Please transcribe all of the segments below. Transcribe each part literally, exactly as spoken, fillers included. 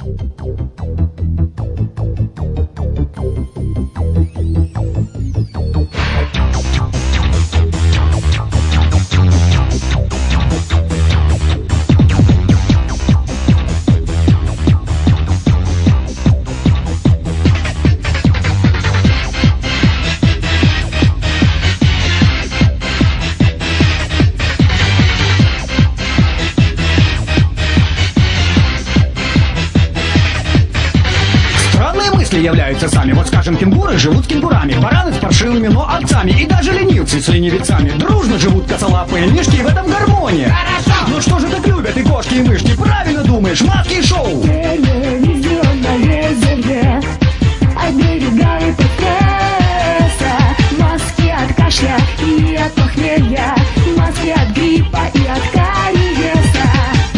Являются сами. Вот скажем, кенгуры живут с кенгурами, бараны с паршивыми, но отцами, и даже ленивцы с ленивецами. Дружно живут косолапые мишки, в этом гармония. Хорошо. Ну что же так любят и кошки, и мышки? Правильно думаешь, маски и шоу. Телевизионное зелье оберегает от стресса, маски от кашля и от похмелья, маски от гриппа и от кариеса.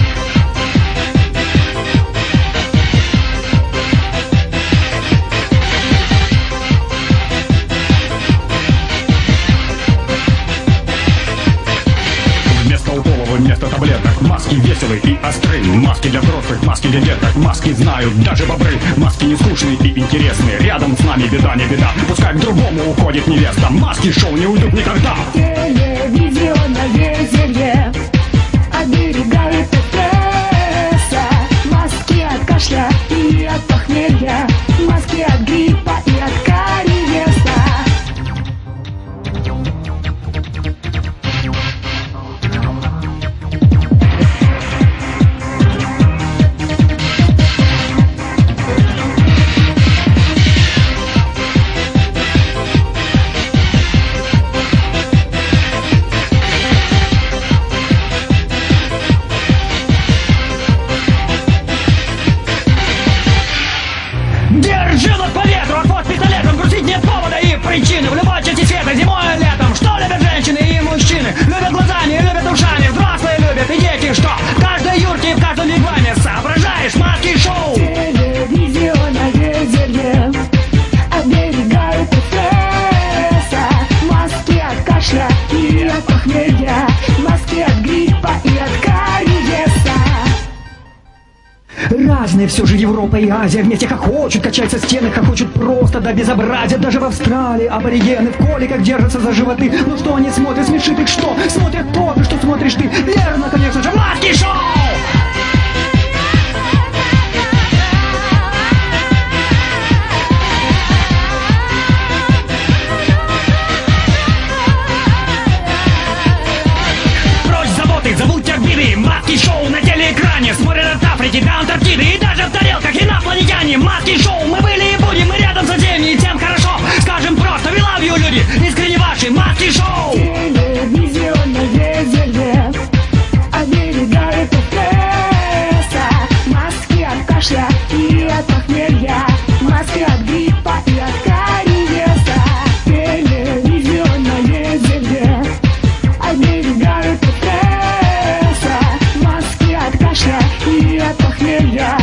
Вместо таблеток маски веселые и острые, маски для взрослых, маски для деток, маски знают даже бобры, маски не скучные и интересные. Рядом с нами беда не беда, пускай к другому уходит невеста, маски шоу не уйдут никогда. Телевизионное зелье оберегает от стресса, маски от кашля и от похмелья, маски от гриппа и от кариеса. Причины в любой части света, зимой и летом. Что любят женщины и мужчины? Любят глазами, любят ушами. Взрослые любят и дети, что? В каждой юрте и в каждом вигваме. Соображаешь, маски шоу. Телевизионное зелье оберегает от стресса, маски от кашля и от похмелья, маски от гриппа и от кариеса. Разные все же Европа и Азия вместе хохочут, качаются стены, хохочут просто до безобразия. Даже в Австралии аборигены в коликах держатся за животы. Ну что они смотрят, смешит их что? Смотрят то же, что смотришь ты. Верно, конечно же, маски шоу! Забудьте обиды, маски шоу на телеэкране. Смотрят от Африки до Антарктиды и даже в тарелках инопланетяне. Маски шоу, мы были и будем, мы рядом со всеми, и тем хорошо. Скажем просто, we love you, люди, искренне ваши, маски шоу. Телевизионное зелье оберегает от стресса, маски от кашля и от похмелья, маски от гриппа и от кариеса. Телевизионное зелье оберегает от стресса, маски от кашля и от похмелья,